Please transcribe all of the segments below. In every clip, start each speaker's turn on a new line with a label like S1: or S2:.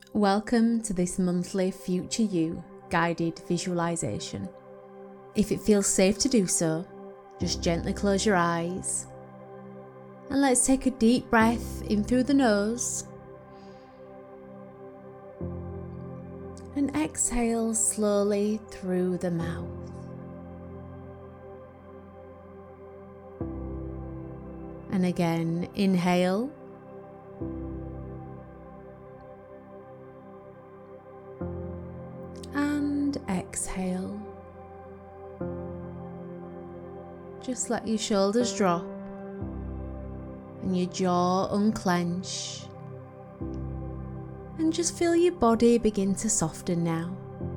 S1: Welcome to this monthly Future You guided visualization. If it feels safe to do so, just gently close your eyes and let's take a deep breath in through the nose and exhale slowly through the mouth. And again, inhale. And exhale. Just let your shoulders drop and your jaw unclench. And just feel your body begin to soften now.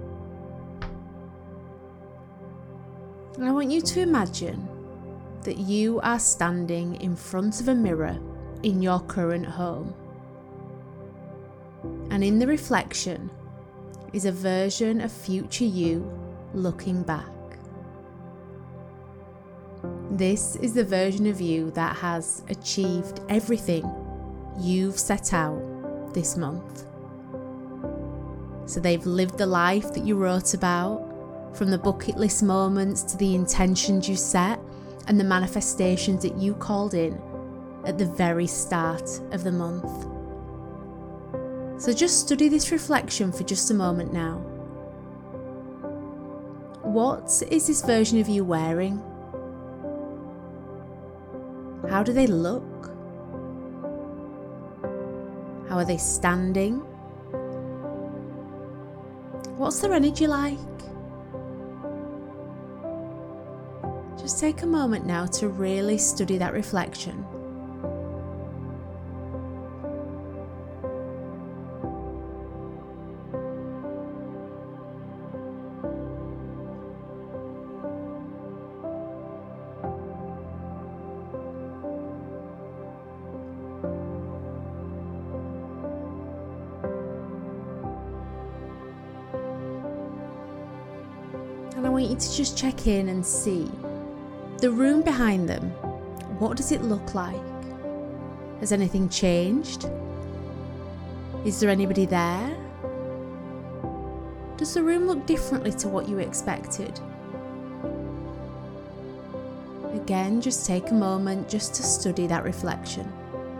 S1: And I want you to imagine that you are standing in front of a mirror in your current home. And in the reflection is a version of future you looking back. This is the version of you that has achieved everything you've set out this month. So they've lived the life that you wrote about, from the bucket list moments to the intentions you set and the manifestations that you called in at the very start of the month. So just study this reflection for just a moment now. What is this version of you wearing? How do they look? How are they standing? What's their energy like? Just take a moment now to really study that reflection. And I want you to just check in and see the room behind them. What does it look like? Has anything changed? Is there anybody there? Does the room look differently to what you expected? Again, just take a moment just to study that reflection.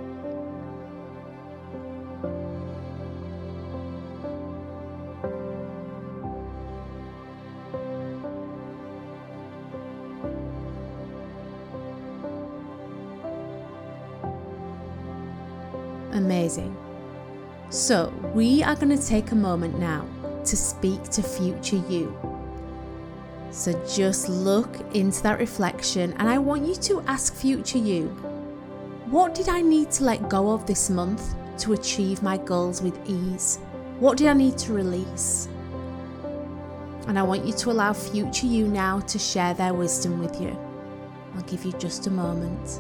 S1: Amazing. So we are going to take a moment now to speak to future you. So just look into that reflection and I want you to ask future you, what did I need to let go of this month to achieve my goals with ease? What did I need to release? And I want you to allow future you now to share their wisdom with you. I'll give you just a moment.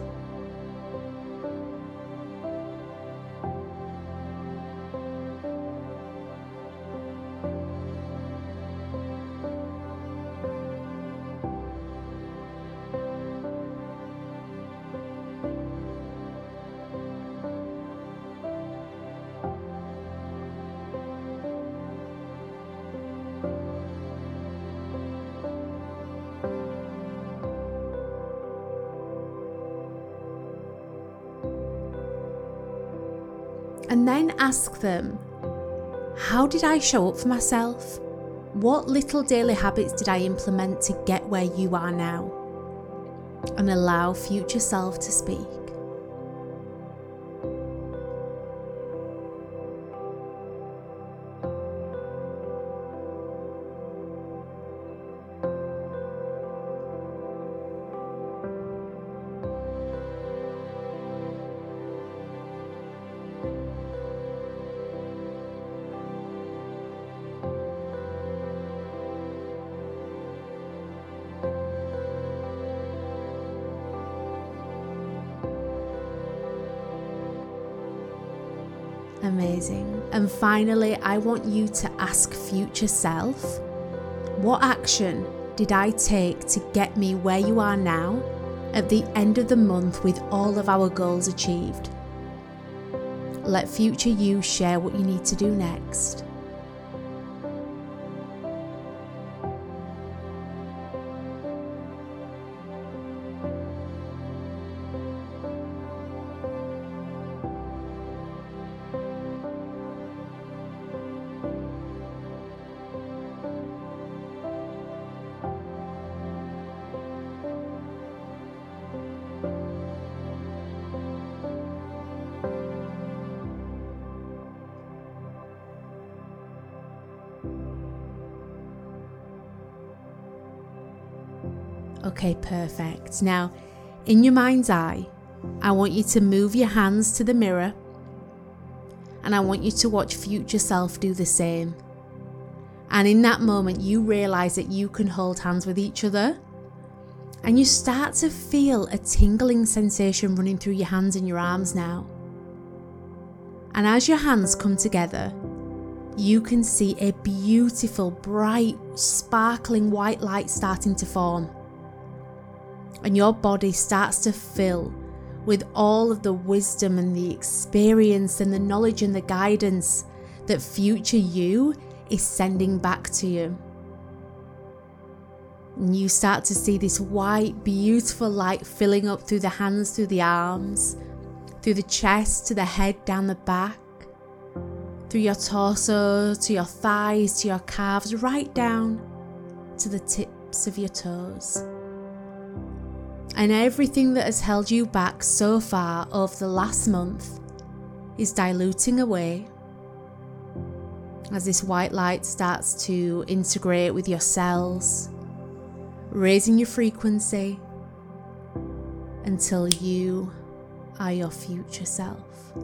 S1: And then ask them, how did I show up for myself? What little daily habits did I implement to get where you are now? And allow future self to speak. Amazing. And finally, I want you to ask future self, what action did I take to get me where you are now at the end of the month with all of our goals achieved? let future you share what you need to do next. Okay, perfect. Now, in your mind's eye, I want you to move your hands to the mirror, and I want you to watch future self do the same. And in that moment, you realize that you can hold hands with each other, and you start to feel a tingling sensation running through your hands and your arms now. And as your hands come together, you can see a beautiful, bright, sparkling white light starting to form. And your body starts to fill with all of the wisdom and the experience and the knowledge and the guidance that future you is sending back to you. And you start to see this white, beautiful light filling up through the hands, through the arms, through the chest, to the head, down the back, through your torso, to your thighs, to your calves, right down to the tips of your toes. And everything that has held you back so far over the last month is diluting away as this white light starts to integrate with your cells, raising your frequency until you are your future self.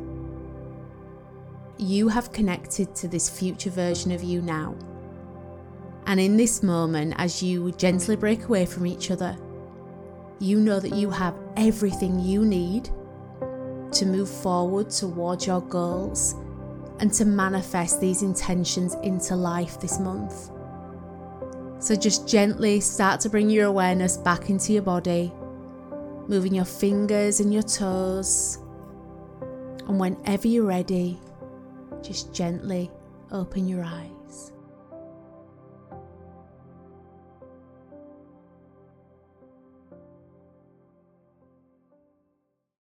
S1: You have connected to this future version of you now. And in this moment, as you gently break away from each other, you know that you have everything you need to move forward towards your goals and to manifest these intentions into life this month. So just gently start to bring your awareness back into your body, moving your fingers and your toes. And whenever you're ready, just gently open your eyes.